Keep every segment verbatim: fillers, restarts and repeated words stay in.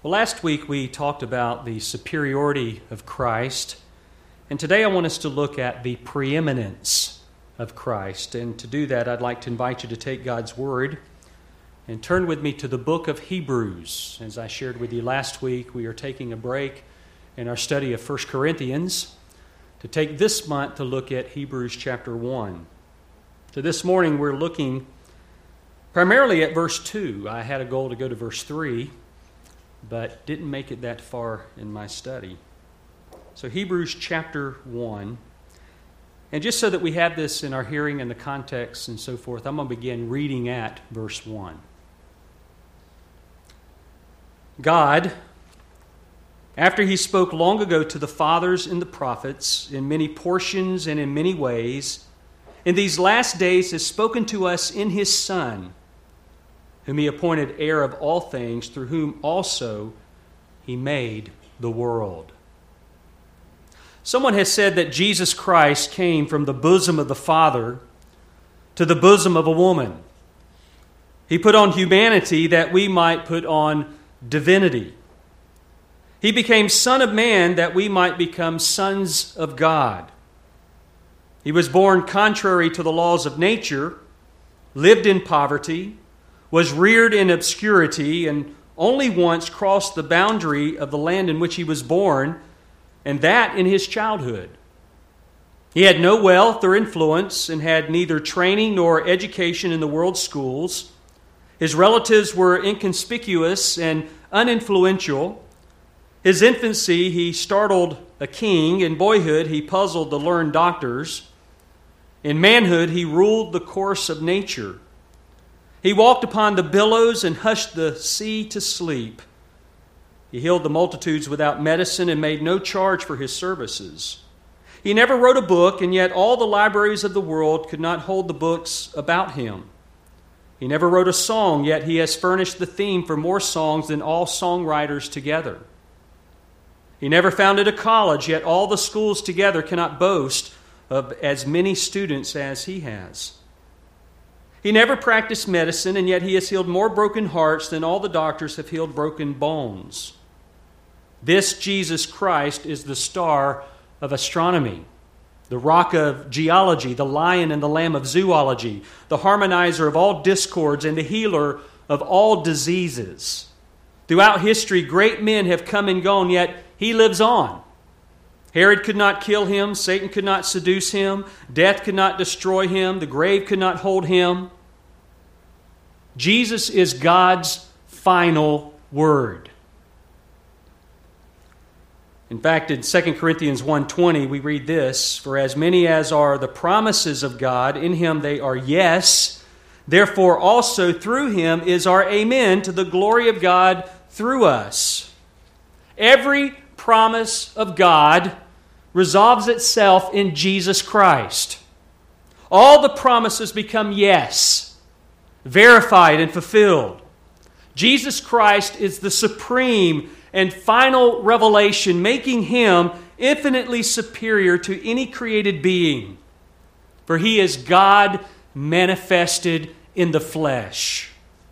Well, last week we talked about the superiority of Christ, and today I want us to look at the preeminence of Christ. And to do that, I'd like to invite you to take God's Word and turn with me to the book of Hebrews. As I shared with you last week, we are taking a break in our study of First Corinthians to take this month to look at Hebrews chapter one. So this morning we're looking primarily at verse two. I had a goal to go to verse three, but didn't make it that far in my study. So Hebrews chapter one. And just so that we have this in our hearing and the context and so forth, I'm going to begin reading at verse one. God, after He spoke long ago to the fathers and the prophets in many portions and in many ways, in these last days has spoken to us in His Son, whom He appointed heir of all things, through whom also He made the world. Someone has said that Jesus Christ came from the bosom of the Father to the bosom of a woman. He put on humanity that we might put on divinity. He became Son of Man that we might become sons of God. He was born contrary to the laws of nature, lived in poverty, was reared in obscurity, and only once crossed the boundary of the land in which He was born, and that in His childhood. He had no wealth or influence and had neither training nor education in the world's schools. His relatives were inconspicuous and uninfluential. His infancy, He startled a king. In boyhood, He puzzled the learned doctors. In manhood, He ruled the course of nature. He walked upon the billows and hushed the sea to sleep. He healed the multitudes without medicine and made no charge for His services. He never wrote a book, and yet all the libraries of the world could not hold the books about Him. He never wrote a song, yet He has furnished the theme for more songs than all songwriters together. He never founded a college, yet all the schools together cannot boast of as many students as He has. He never practiced medicine, and yet He has healed more broken hearts than all the doctors have healed broken bones. This Jesus Christ is the star of astronomy, the rock of geology, the lion and the lamb of zoology, the harmonizer of all discords and the healer of all diseases. Throughout history, great men have come and gone, yet He lives on. Herod could not kill Him, Satan could not seduce Him, death could not destroy Him, the grave could not hold Him. Jesus is God's final word. In fact, in Second Corinthians one twenty, we read this, "For as many as are the promises of God, in Him they are yes. Therefore also through Him is our amen to the glory of God through us." Every promise of God resolves itself in Jesus Christ. All the promises become yes, verified and fulfilled. Jesus Christ is the supreme and final revelation, making Him infinitely superior to any created being. For He is God manifested in the flesh.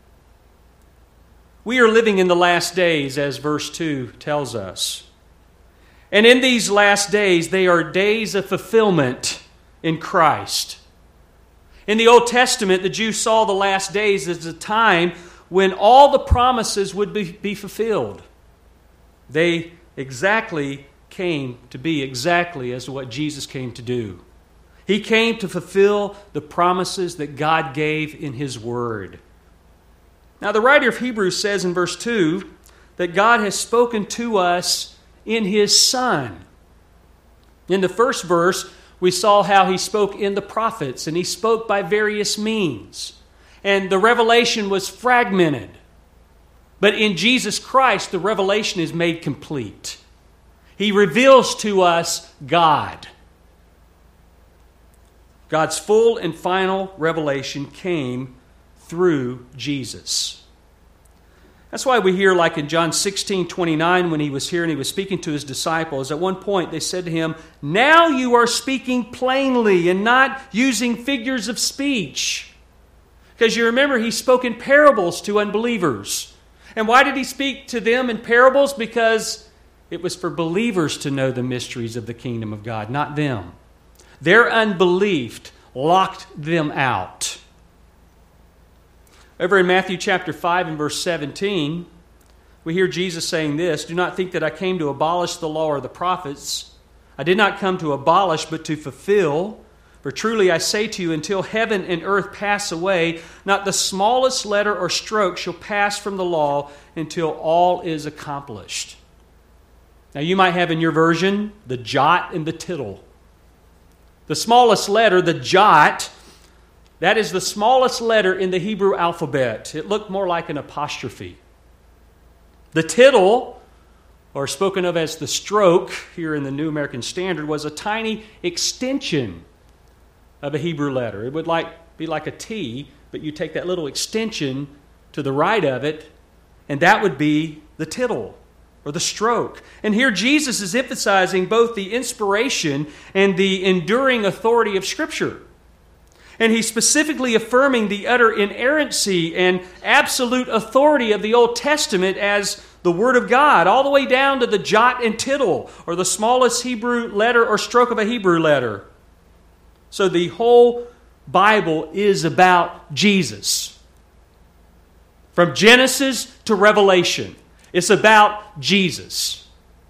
We are living in the last days, as verse two tells us. And in these last days, they are days of fulfillment in Christ. In the Old Testament, the Jews saw the last days as a time when all the promises would be, be fulfilled. They exactly came to be exactly as what Jesus came to do. He came to fulfill the promises that God gave in His Word. Now, the writer of Hebrews says in verse two that God has spoken to us in His Son. In the first verse, we saw how He spoke in the prophets, and He spoke by various means. And the revelation was fragmented. But in Jesus Christ, the revelation is made complete. He reveals to us God. God's full and final revelation came through Jesus. That's why we hear, like in John sixteen twenty-nine, when He was here and He was speaking to His disciples, at one point they said to Him, "Now you are speaking plainly and not using figures of speech." Because you remember, He spoke in parables to unbelievers. And why did he speak to them in parables? Because it was for believers to know the mysteries of the kingdom of God, not them. Their unbelief locked them out. Over in Matthew chapter five and verse seventeen, we hear Jesus saying this, "Do not think that I came to abolish the law or the prophets. I did not come to abolish, but to fulfill. For truly I say to you, until heaven and earth pass away, not the smallest letter or stroke shall pass from the law until all is accomplished." Now you might have in your version the jot and the tittle. The smallest letter, the jot, that is the smallest letter in the Hebrew alphabet. It looked more like an apostrophe. The tittle, or spoken of as the stroke here in the New American Standard, was a tiny extension of a Hebrew letter. It would like be like a T, but you take that little extension to the right of it, and that would be the tittle, or the stroke. And here Jesus is emphasizing both the inspiration and the enduring authority of Scripture. And he's specifically affirming the utter inerrancy and absolute authority of the Old Testament as the Word of God, all the way down to the jot and tittle, or the smallest Hebrew letter or stroke of a Hebrew letter. So the whole Bible is about Jesus. From Genesis to Revelation, it's about Jesus.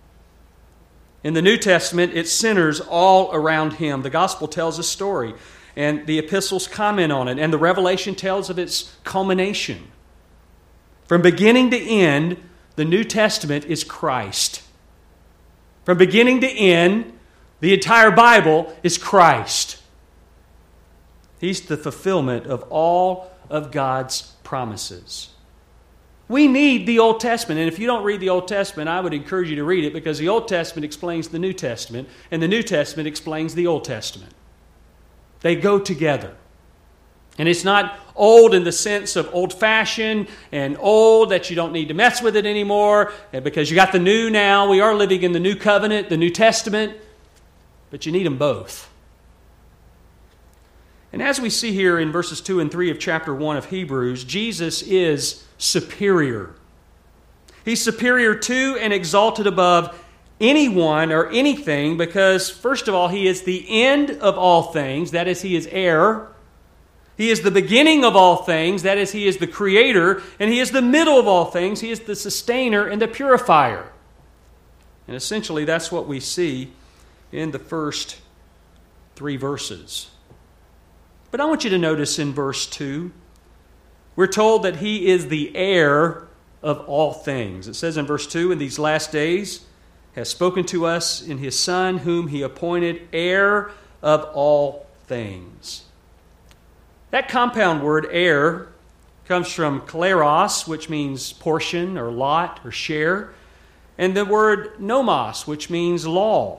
In the New Testament, it centers all around Him. The Gospel tells a story, and the epistles comment on it, and the Revelation tells of its culmination. From beginning to end, the New Testament is Christ. From beginning to end, the entire Bible is Christ. He's the fulfillment of all of God's promises. We need the Old Testament, and if you don't read the Old Testament, I would encourage you to read it, because the Old Testament explains the New Testament, and the New Testament explains the Old Testament. They go together. And it's not old in the sense of old-fashioned and old that you don't need to mess with it anymore, because you got the new now. We are living in the New Covenant, the New Testament, but you need them both. And as we see here in verses two and three of chapter one of Hebrews, Jesus is superior. He's superior to and exalted above anyone or anything because, first of all, He is the end of all things. That is, He is heir. He is the beginning of all things. That is, He is the creator. And He is the middle of all things. He is the sustainer and the purifier. And essentially, that's what we see in the first three verses. But I want you to notice in verse two, we're told that He is the heir of all things. It says in verse two, "In these last days has spoken to us in His Son, whom He appointed heir of all things." That compound word, heir, comes from kleros, which means portion or lot or share, and the word nomos, which means law.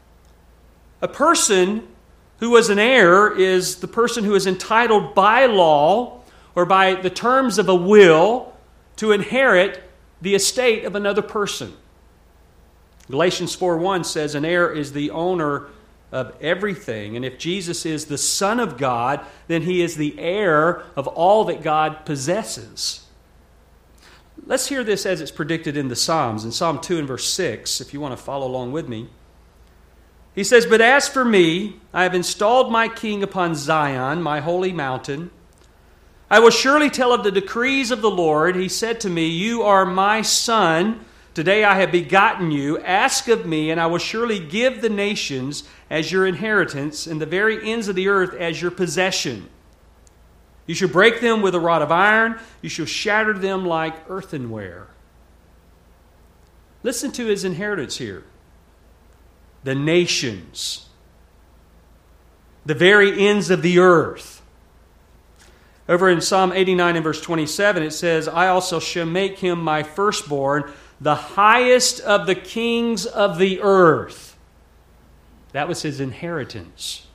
A person who was an heir is the person who is entitled by law or by the terms of a will to inherit the estate of another person. Galatians four one says an heir is the owner of everything. And if Jesus is the Son of God, then He is the heir of all that God possesses. Let's hear this as it's predicted in the Psalms. In Psalm two and verse six, if you want to follow along with me. He says, "But as for me, I have installed my king upon Zion, my holy mountain. I will surely tell of the decrees of the Lord. He said to me, you are my son. Today I have begotten you. Ask of me, and I will surely give the nations as your inheritance, and the very ends of the earth as your possession. You shall break them with a rod of iron. You shall shatter them like earthenware." Listen to His inheritance here. The nations. The very ends of the earth. Over in Psalm eighty-nine and verse twenty-seven, it says, "I also shall make him my firstborn, the highest of the kings of the earth." That was His inheritance.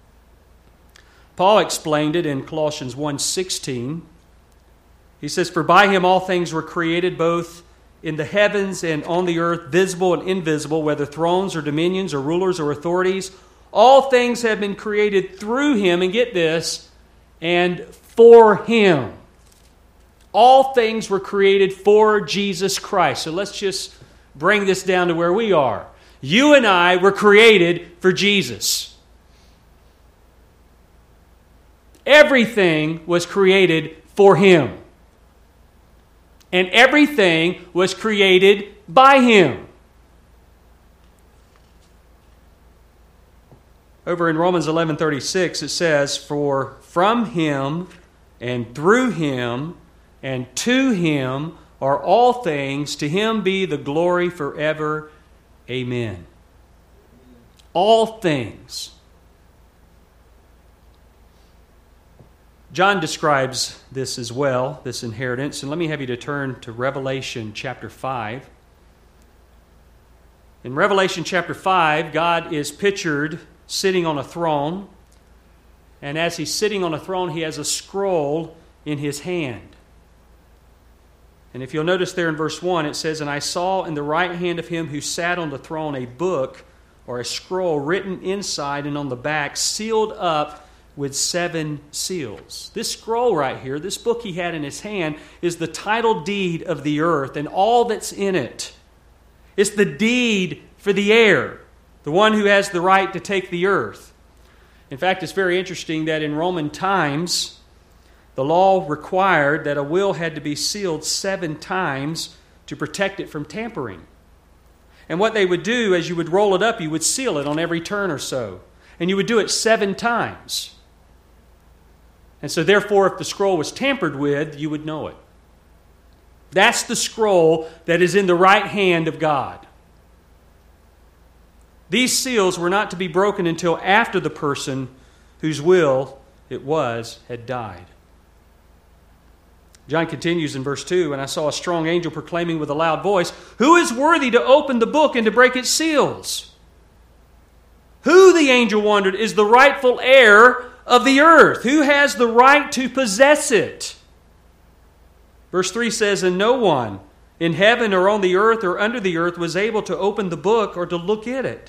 Paul explained it in Colossians one sixteen. He says, "For by Him all things were created, both in the heavens and on the earth, visible and invisible, whether thrones or dominions or rulers or authorities. All things have been created through Him," and get this, "and for Him." All things were created for Jesus Christ. So let's just bring this down to where we are. You and I were created for Jesus. Everything was created for Him. And everything was created by Him. Over in Romans eleven thirty-six it says, "For from Him and through Him and to Him are all things. To Him be the glory forever. Amen." All things. John describes this as well, this inheritance. And let me have you to turn to Revelation chapter five. In Revelation chapter five, God is pictured sitting on a throne. And as He's sitting on a throne, He has a scroll in His hand. And if you'll notice there in verse one, it says, "And I saw in the right hand of Him who sat on the throne a book," or a scroll, "written inside and on the back, sealed up with seven seals." This scroll right here, this book He had in His hand, is the title deed of the earth and all that's in it. It's the deed for the heir, the one who has the right to take the earth. In fact, it's very interesting that in Roman times, the law required that a will had to be sealed seven times to protect it from tampering. And what they would do, as you would roll it up, you would seal it on every turn or so. And you would do it seven times. And so therefore, if the scroll was tampered with, you would know it. That's the scroll that is in the right hand of God. These seals were not to be broken until after the person whose will it was had died. John continues in verse two, "And I saw a strong angel proclaiming with a loud voice, 'Who is worthy to open the book and to break its seals?'" Who, the angel wondered, is the rightful heir of the earth? Who has the right to possess it? Verse three says, "And no one in heaven or on the earth or under the earth was able to open the book or to look at it."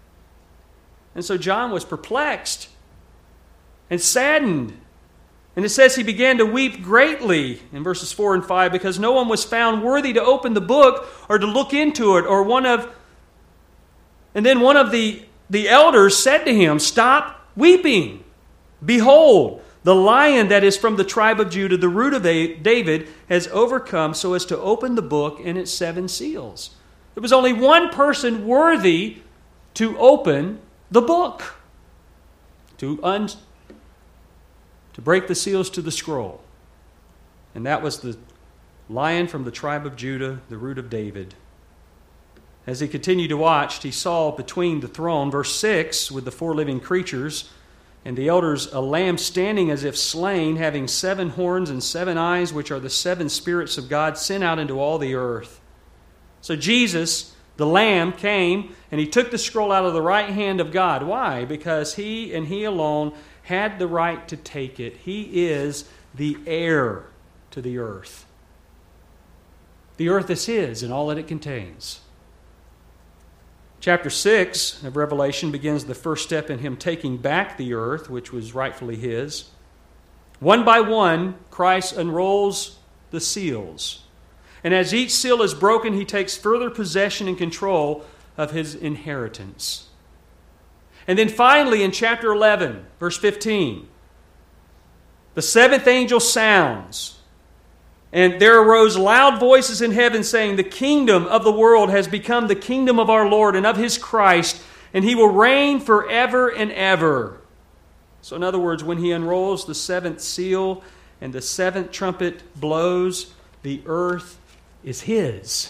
And so John was perplexed and saddened. And it says he began to weep greatly in verses four and five, because no one was found worthy to open the book or to look into it. Or one of, and then one of the, the elders said to him, "Stop weeping. Behold, the Lion that is from the tribe of Judah, the root of David, has overcome so as to open the book and its seven seals." There was only one person worthy to open the book, to un, to break the seals to the scroll. And that was the Lion from the tribe of Judah, the root of David. As he continued to watch, he saw between the throne, verse six, with the four living creatures and the elders, a lamb standing as if slain, having seven horns and seven eyes, which are the seven spirits of God sent out into all the earth. So Jesus, the Lamb, came and He took the scroll out of the right hand of God. Why? Because He and He alone had the right to take it. He is the heir to the earth. The earth is His and all that it contains. Chapter six of Revelation begins the first step in Him taking back the earth, which was rightfully His. One by one, Christ unrolls the seals. And as each seal is broken, He takes further possession and control of His inheritance. And then finally in chapter eleven, verse fifteen, the seventh angel sounds, and there arose loud voices in heaven saying, "The kingdom of the world has become the kingdom of our Lord and of His Christ, and He will reign forever and ever." So in other words, when He unrolls the seventh seal and the seventh trumpet blows, the earth is His.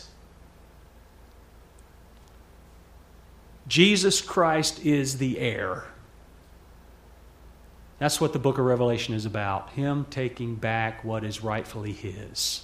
Jesus Christ is the heir. That's what the book of Revelation is about. Him taking back what is rightfully His.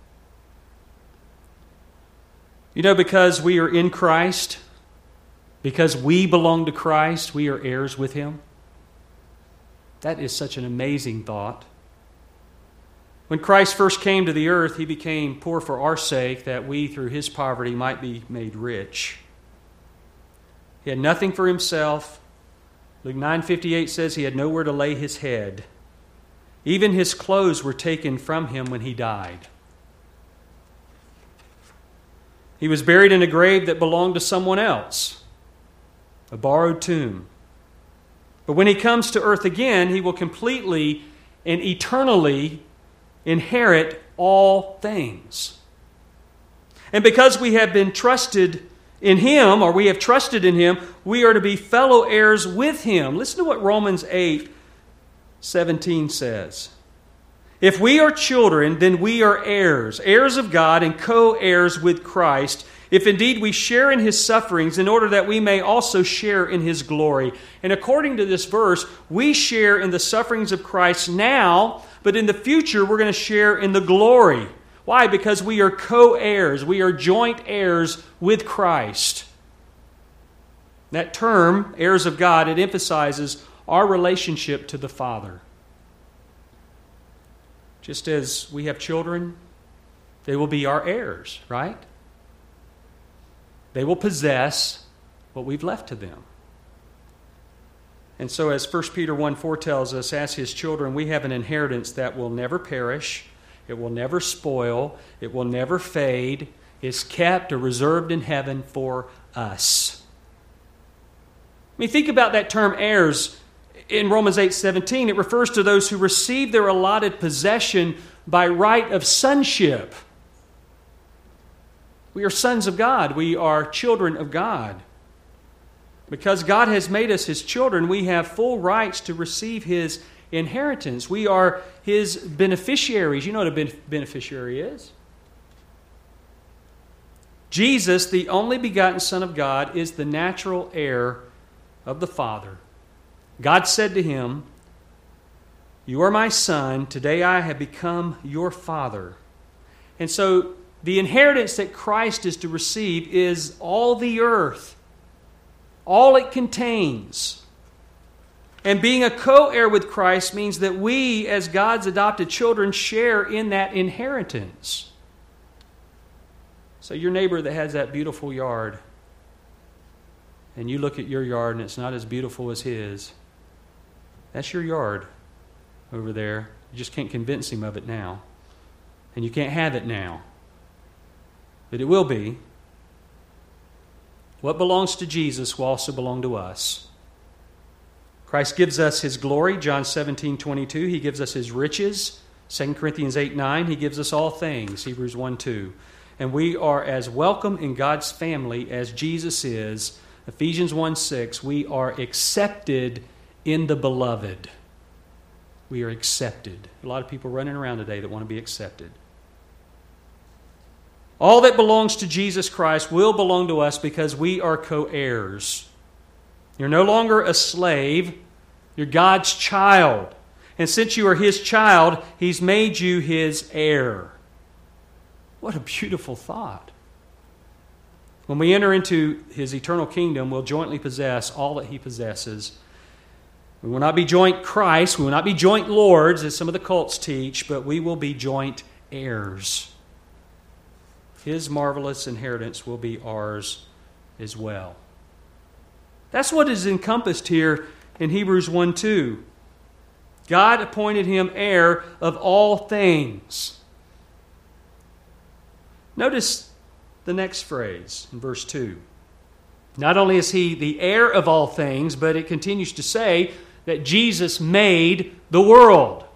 You know, because we are in Christ, because we belong to Christ, we are heirs with Him. That is such an amazing thought. When Christ first came to the earth, He became poor for our sake, that we through His poverty might be made rich. He had nothing for Himself. Luke nine fifty-eight says He had nowhere to lay His head. Even his clothes were taken from him when he died. He was buried in a grave that belonged to someone else, a borrowed tomb. But when he comes to earth again, he will completely and eternally inherit all things. And because we have been trusted in him, or we have trusted in him, we are to be fellow heirs with him. Listen to what Romans eight seventeen says. If we are children, then we are heirs, heirs of God and co-heirs with Christ, if indeed we share in his sufferings, in order that we may also share in his glory. And according to this verse, we share in the sufferings of Christ now, but in the future we're going to share in the glory. Why? Because we are co-heirs. We are joint heirs with Christ. That term, heirs of God, it emphasizes our relationship to the Father. Just as we have children, they will be our heirs, right? They will possess what we've left to them. And so as First Peter one four tells us, as his children, we have an inheritance that will never perish, it will never spoil, it will never fade, it's kept or reserved in heaven for us. I mean, think about that term heirs in Romans eight seventeen. It refers to those who receive their allotted possession by right of sonship. We are sons of God. We are children of God. Because God has made us his children, we have full rights to receive his inheritance. We are his beneficiaries. You know what a beneficiary is? Jesus, the only begotten Son of God, is the natural heir of the Father. God said to him, "You are my son. Today I have become your father." And so the inheritance that Christ is to receive is all the earth, all it contains. And being a co-heir with Christ means that we, as God's adopted children, share in that inheritance. So your neighbor that has that beautiful yard, and you look at your yard and it's not as beautiful as his, that's your yard over there. You just can't convince him of it now. And you can't have it now. But it will be. What belongs to Jesus will also belong to us. Christ gives us his glory, John seventeen twenty-two. He gives us his riches, Second Corinthians eight nine. He gives us all things, Hebrews one two. And we are as welcome in God's family as Jesus is, Ephesians one six. We are accepted in the beloved. We are accepted. A lot of people running around today that want to be accepted. All that belongs to Jesus Christ will belong to us because we are co-heirs. You're no longer a slave. You're God's child. And since you are his child, he's made you his heir. What a beautiful thought. When we enter into his eternal kingdom, we'll jointly possess all that he possesses. We will not be joint Christ. We will not be joint lords, as some of the cults teach, but we will be joint heirs. His marvelous inheritance will be ours as well. That's what is encompassed here in Hebrews one two. God appointed him heir of all things. Notice the next phrase in verse two. Not only is he the heir of all things, but it continues to say that Jesus made the world,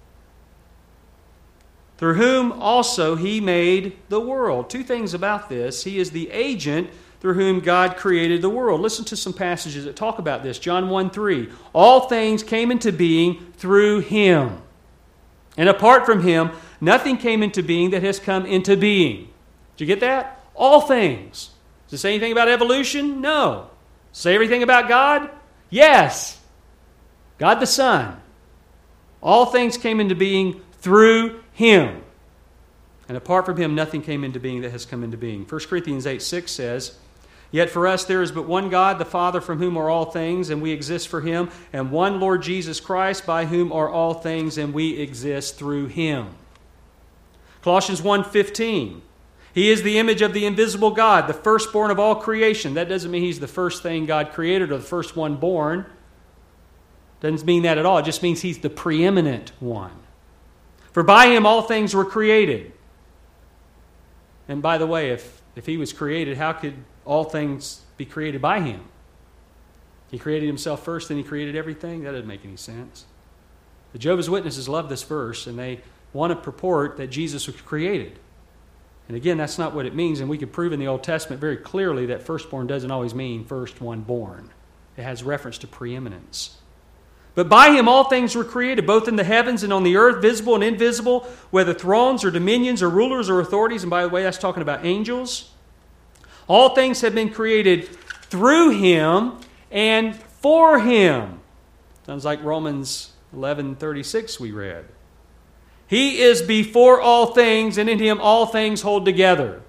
through whom also he made the world. Two things about this. He is the agent through whom God created the world. Listen to some passages that talk about this. John one three. All things came into being through him. And apart from him, nothing came into being that has come into being. Did you get that? All things. Does it say anything about evolution? No. Say everything about God? Yes. God the Son. All things came into being through him. And apart from him, nothing came into being that has come into being. First Corinthians eight six says, "Yet for us there is but one God, the Father, from whom are all things, and we exist for him, and one Lord Jesus Christ, by whom are all things, and we exist through him." Colossians one fifteen. He is the image of the invisible God, the firstborn of all creation. That doesn't mean he's the first thing God created or the first one born. Doesn't mean that at all. It just means He's the preeminent one. For by Him all things were created. And by the way, if, if He was created, how could all things be created by Him? He created Himself first, then He created everything? That doesn't make any sense. The Jehovah's Witnesses love this verse, and they want to purport that Jesus was created. And again, that's not what it means, and we could prove in the Old Testament very clearly that firstborn doesn't always mean first one born. It has reference to preeminence. But by Him all things were created, both in the heavens and on the earth, visible and invisible, whether thrones or dominions or rulers or authorities. And by the way, that's talking about angels. All things have been created through Him and for Him. Sounds like Romans eleven thirty-six we read. He is before all things, and in Him all things hold together.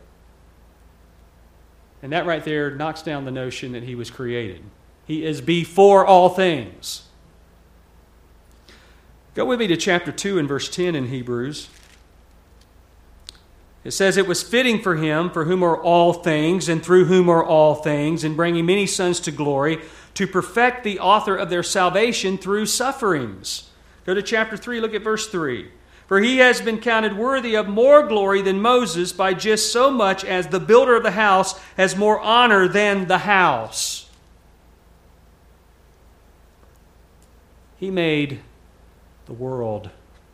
And that right there knocks down the notion that He was created. He is before all things. Go with me to chapter two and verse ten in Hebrews. It says, "It was fitting for Him, for whom are all things, and through whom are all things, in bringing many sons to glory, to perfect the author of their salvation through sufferings." Go to chapter three, look at verse three. "For he has been counted worthy of more glory than Moses by just so much as the builder of the house has more honor than the house." He made the world.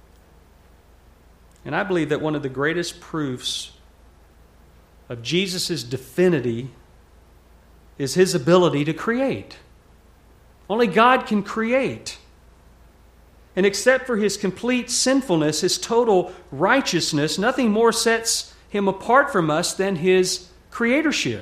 And I believe that one of the greatest proofs of Jesus' divinity is His ability to create. Only God can create. And except for His complete sinfulness, His total righteousness, nothing more sets Him apart from us than His creatorship.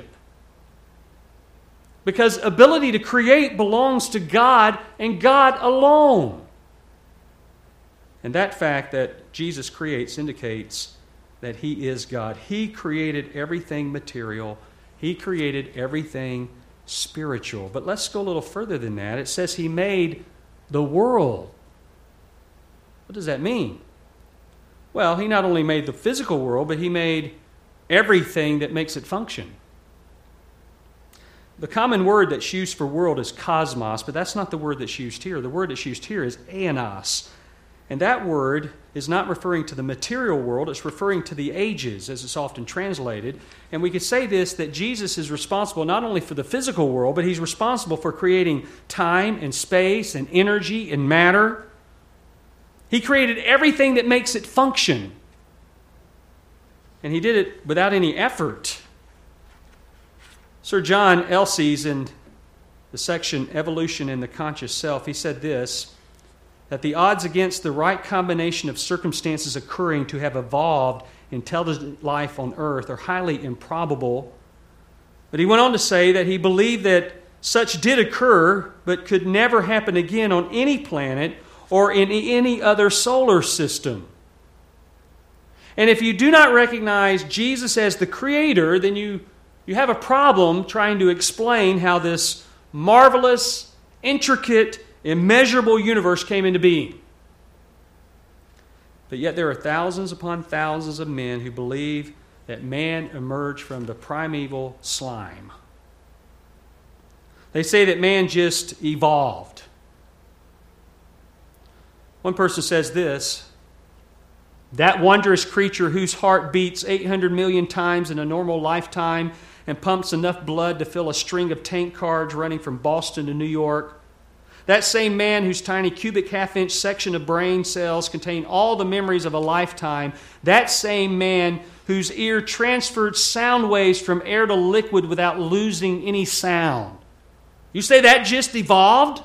Because ability to create belongs to God and God alone. And that fact that Jesus creates indicates that He is God. He created everything material. He created everything spiritual. But let's go a little further than that. It says He made the world. What does that mean? Well, He not only made the physical world, but He made everything that makes it function. The common word that's used for world is cosmos, but that's not the word that's used here. The word that's used here is aenos. And that word is not referring to the material world, it's referring to the ages, as it's often translated. And we could say this, that Jesus is responsible not only for the physical world, but He's responsible for creating time and space and energy and matter. He created everything that makes it function. And He did it without any effort. Sir John Elsey's, in the section Evolution and the Conscious Self, he said this, that the odds against the right combination of circumstances occurring to have evolved intelligent life on earth are highly improbable. But he went on to say that he believed that such did occur, but could never happen again on any planet or in any other solar system. And if you do not recognize Jesus as the Creator, then you, you have a problem trying to explain how this marvelous, intricate, immeasurable universe came into being. But yet there are thousands upon thousands of men who believe that man emerged from the primeval slime. They say that man just evolved. One person says this, that wondrous creature whose heart beats eight hundred million times in a normal lifetime and pumps enough blood to fill a string of tank cars running from Boston to New York, that same man whose tiny cubic half-inch section of brain cells contain all the memories of a lifetime, that same man whose ear transferred sound waves from air to liquid without losing any sound. You say that just evolved?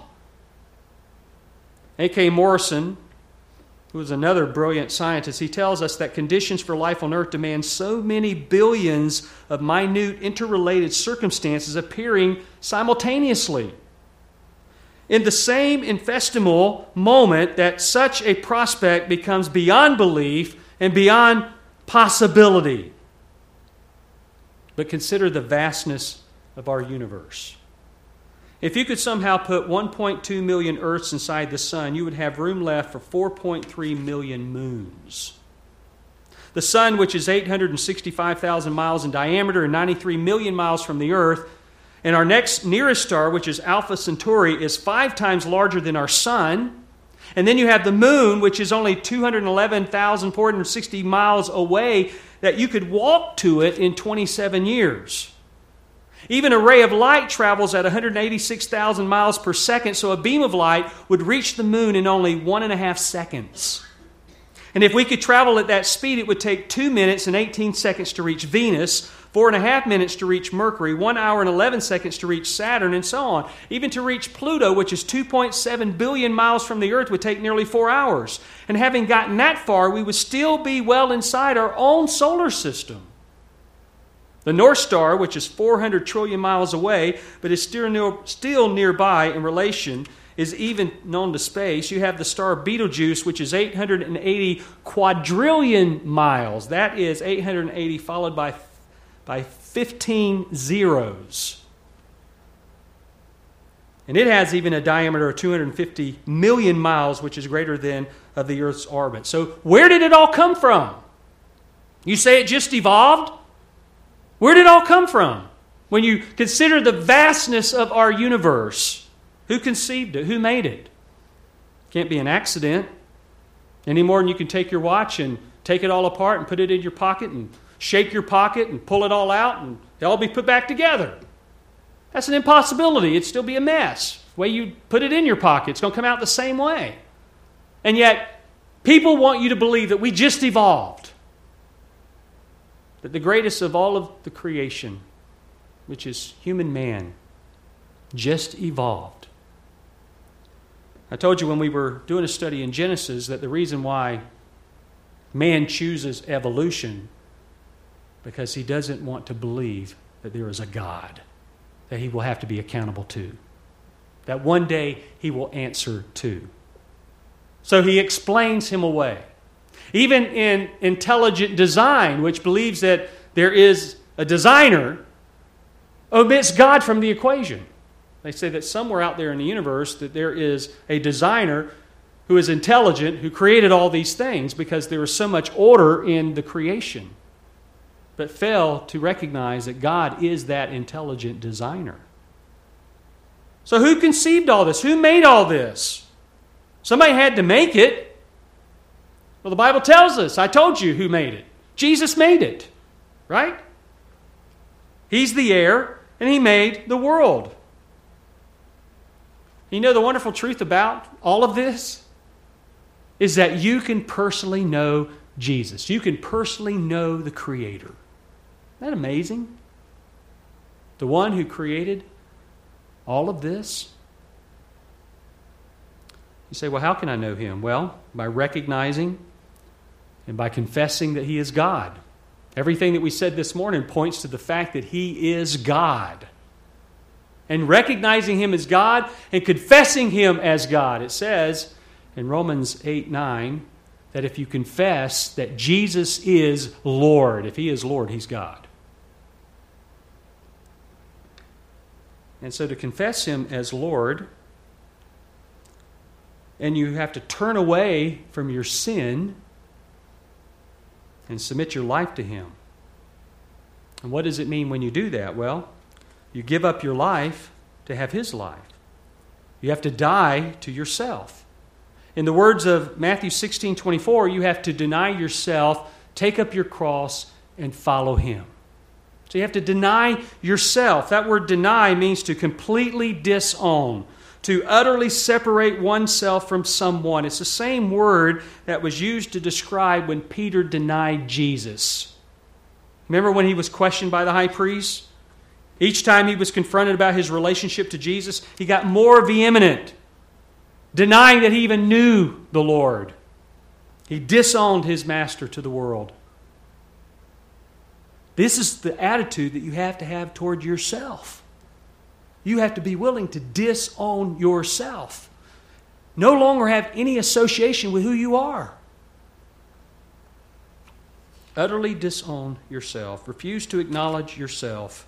A K Morrison, who is another brilliant scientist, he tells us that conditions for life on earth demand so many billions of minute interrelated circumstances appearing simultaneously. In the same infinitesimal moment that such a prospect becomes beyond belief and beyond possibility. But consider the vastness of our universe. If you could somehow put one point two million Earths inside the sun, you would have room left for four point three million moons. The sun, which is eight hundred sixty-five thousand miles in diameter and ninety-three million miles from the Earth, And our next nearest star, which is Alpha Centauri, is five times larger than our sun. And then you have the moon, which is only two hundred eleven thousand four hundred sixty miles away, that you could walk to it in twenty-seven years. Even a ray of light travels at one hundred eighty-six thousand miles per second, so a beam of light would reach the moon in only one and a half seconds. And if we could travel at that speed, it would take two minutes and eighteen seconds to reach Venus, four and a half minutes to reach Mercury, one hour and eleven seconds to reach Saturn, and so on. Even to reach Pluto, which is two point seven billion miles from the Earth, would take nearly four hours. And having gotten that far, we would still be well inside our own solar system. The North Star, which is four hundred trillion miles away, but is still, near, still nearby in relation, is even known to space. You have the star Betelgeuse, which is eight hundred eighty quadrillion miles. That is eight hundred eighty followed by, by fifteen zeros. And it has even a diameter of two hundred fifty million miles, which is greater than of the Earth's orbit. So where did it all come from? You say it just evolved? Where did it all come from? When you consider the vastness of our universe, who conceived it? Who made it? Can't be an accident. Any more than you can take your watch and take it all apart and put it in your pocket and shake your pocket and pull it all out and it'll all be put back together. That's an impossibility. It'd still be a mess. The way you put it in your pocket, it's going to come out the same way. And yet, people want you to believe that we just evolved. That the greatest of all of the creation, which is human man, just evolved. I told you when we were doing a study in Genesis that the reason why man chooses evolution because he doesn't want to believe that there is a God that he will have to be accountable to, that one day he will answer to. So he explains him away. Even in intelligent design, which believes that there is a designer, omits God from the equation. They say that somewhere out there in the universe that there is a designer who is intelligent, who created all these things because there was so much order in the creation, but fail to recognize that God is that intelligent designer. So who conceived all this? Who made all this? Somebody had to make it. Well, the Bible tells us. I told you who made it. Jesus made it, right? He's the heir, and He made the world. You know the wonderful truth about all of this is that you can personally know Jesus. You can personally know the Creator. Isn't that amazing? The one who created all of this. You say, well, how can I know Him? Well, by recognizing and by confessing that He is God. Everything that we said this morning points to the fact that He is God. And recognizing Him as God and confessing Him as God. It says in Romans eight nine that if you confess that Jesus is Lord, if He is Lord, He's God. And so to confess Him as Lord, and you have to turn away from your sin and submit your life to Him. And what does it mean when you do that? Well, you give up your life to have His life. You have to die to yourself. In the words of Matthew sixteen twenty-four, you have to deny yourself, take up your cross, and follow Him. So you have to deny yourself. That word deny means to completely disown, to utterly separate oneself from someone. It's the same word that was used to describe when Peter denied Jesus. Remember when he was questioned by the high priest? Each time he was confronted about his relationship to Jesus, he got more vehement, denying that he even knew the Lord. He disowned his master to the world. This is the attitude that you have to have toward yourself. You have to be willing to disown yourself. No longer have any association with who you are. Utterly disown yourself. Refuse to acknowledge yourself.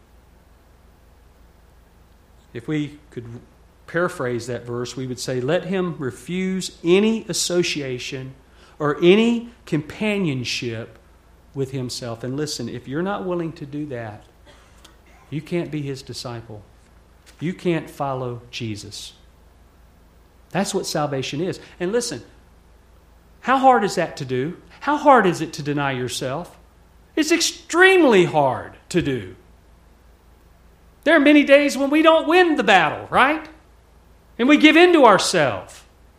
If we could paraphrase that verse, we would say, let him refuse any association or any companionship with himself. And listen, if you're not willing to do that, You can't be His disciple. You can't follow Jesus. That's what salvation is. And listen, how hard is that to do? How hard is it to deny yourself? It's extremely hard to do. There are many days when we don't win the battle, right? And we give in to ourselves.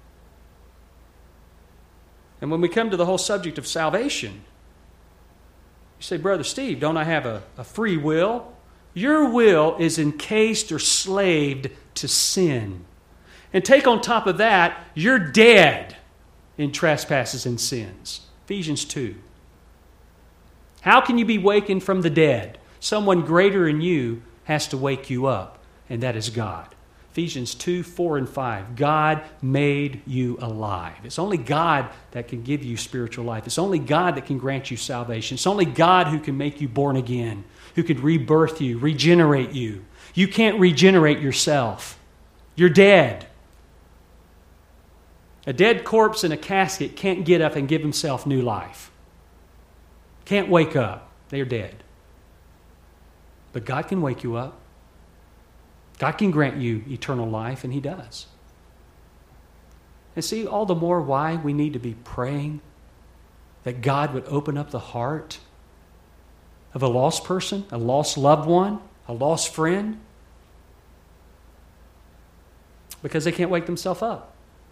And when we come to the whole subject of salvation, you say, Brother Steve, don't I have a, a free will? Your will is encased or slaved to sin. And take on top of that, you're dead in trespasses and sins. Ephesians two. How can you be wakened from the dead? Someone greater in you has to wake you up, and that is God. Ephesians two, four, and five. God made you alive. It's only God that can give you spiritual life. It's only God that can grant you salvation. It's only God who can make you born again, who can rebirth you, regenerate you. You can't regenerate yourself. You're dead. A dead corpse in a casket can't get up and give himself new life. Can't wake up. They're dead. But God can wake you up. God can grant you eternal life, and He does. And see, all the more why we need to be praying that God would open up the heart of a lost person, a lost loved one, a lost friend, because they can't wake themselves up.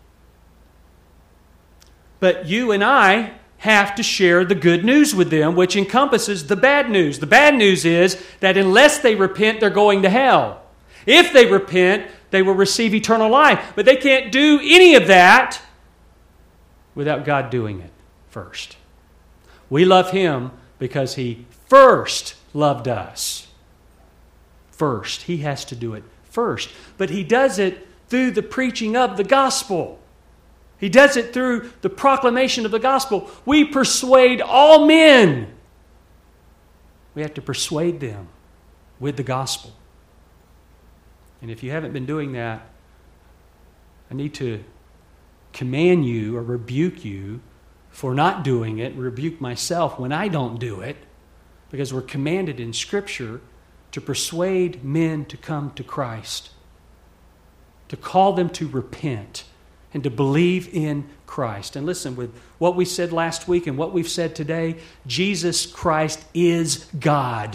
But you and I have to share the good news with them, which encompasses the bad news. The bad news is that unless they repent, they're going to hell. If they repent, they will receive eternal life. But they can't do any of that without God doing it first. We love Him because He first loved us. First. He has to do it first. But He does it through the preaching of the gospel. He does it through the proclamation of the gospel. We persuade all men. We have to persuade them with the gospel. And if you haven't been doing that, I need to command you or rebuke you for not doing it, rebuke myself when I don't do it, because we're commanded in Scripture to persuade men to come to Christ, to call them to repent, and to believe in Christ. And listen, with what we said last week and what we've said today, Jesus Christ is God.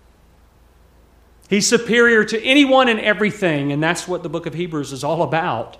He's superior to anyone and everything, and that's what the book of Hebrews is all about.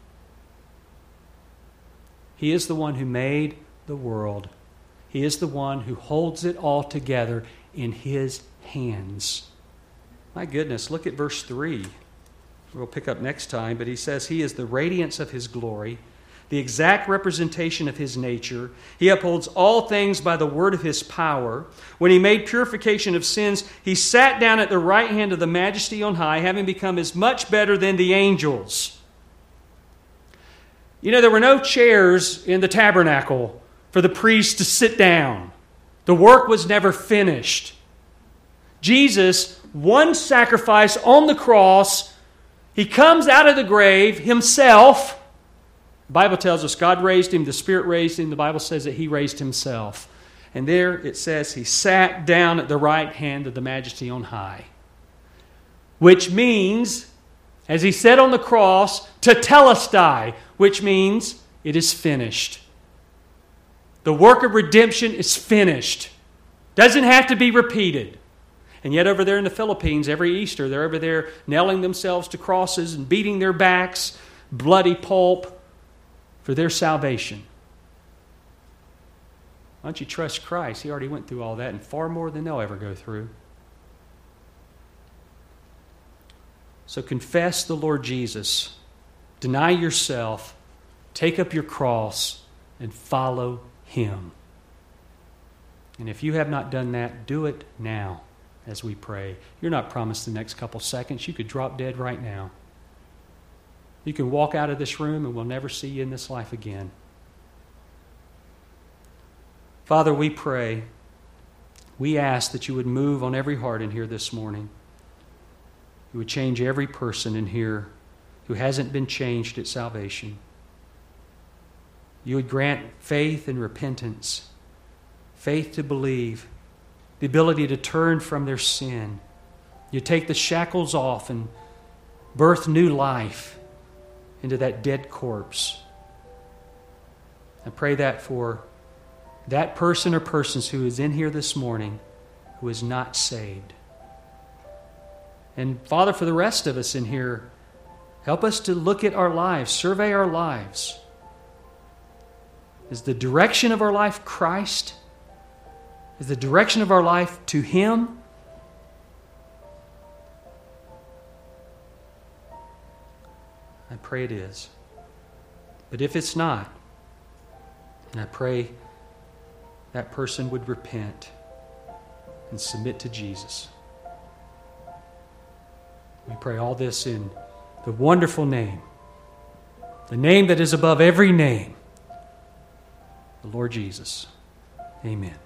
He is the one who made the world. He is the one who holds it all together in His hands. My goodness, look at verse three. We'll pick up next time, but he says He is the radiance of His glory, the exact representation of His nature. He upholds all things by the word of His power. When He made purification of sins, He sat down at the right hand of the Majesty on high, having become as much better than the angels. You know, there were no chairs in the tabernacle for the priest to sit down. The work was never finished. Jesus, one sacrifice on the cross, He comes out of the grave Himself. The Bible tells us God raised Him, the Spirit raised Him. The Bible says that He raised Himself. And there it says He sat down at the right hand of the Majesty on high. Which means, as He said on the cross, tetelestai, which means it is finished. The work of redemption is finished. Doesn't have to be repeated. And yet over there in the Philippines, every Easter, they're over there nailing themselves to crosses and beating their backs, bloody pulp, for their salvation. Why don't you trust Christ? He already went through all that and far more than they'll ever go through. So confess the Lord Jesus. Deny yourself. Take up your cross and follow Him. And if you have not done that, do it now. As we pray. You're not promised the next couple seconds. You could drop dead right now. You can walk out of this room and we'll never see you in this life again. Father, we pray. We ask that You would move on every heart in here this morning. You would change every person in here who hasn't been changed at salvation. You would grant faith and repentance, faith to believe, the ability to turn from their sin. You take the shackles off and birth new life into that dead corpse. I pray that for that person or persons who is in here this morning who is not saved. And Father, for the rest of us in here, help us to look at our lives, survey our lives. Is the direction of our life Christ? Is the direction of our life to Him? I pray it is. But if it's not, and I pray that person would repent and submit to Jesus. We pray all this in the wonderful name, the name that is above every name, the Lord Jesus. Amen.